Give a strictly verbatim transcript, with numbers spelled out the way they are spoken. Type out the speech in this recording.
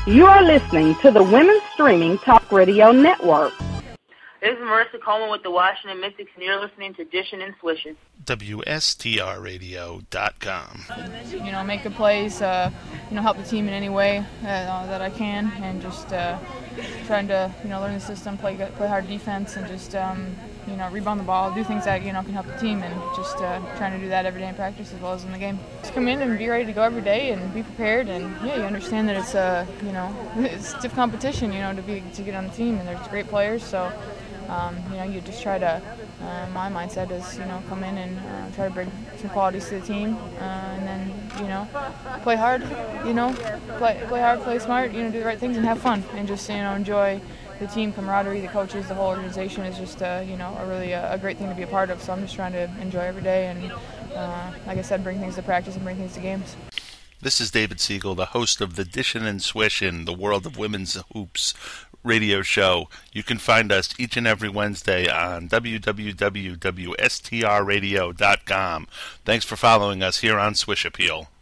You are listening to the Women's Streaming Talk Radio Network. This is Marissa Coleman with the Washington Mystics, and you're listening to Dishin' and Swishin'. W S T R radio dot com. You know, make good plays, uh, you know, help the team in any way that, uh, that I can, and just uh, trying to, you know, learn the system, play good, play hard defense, and just, um, you know, rebound the ball, do things that, you know, can help the team, and just uh, trying to do that every day in practice as well as in the game. Just come in and be ready to go every day and be prepared, and yeah, you understand that it's a, uh, you know, it's stiff competition, you know, to be to get on the team, and there's great players, so. Um, you know, you just try to, uh, my mindset is, you know, come in and uh, try to bring some qualities to the team, uh, and then, you know, play hard, you know, play play hard, play smart, you know, do the right things and have fun, and just, you know, enjoy the team camaraderie, the coaches, the whole organization is just, uh, you know, a really uh, a great thing to be a part of, so I'm just trying to enjoy every day and, uh, like I said, bring things to practice and bring things to games. This is David Siegel, the host of the Dishin' and Swishin', the World of Women's Hoops radio show. You can find us each and every Wednesday on w w w dot w s t r radio dot com. Thanks for following us here on Swish Appeal.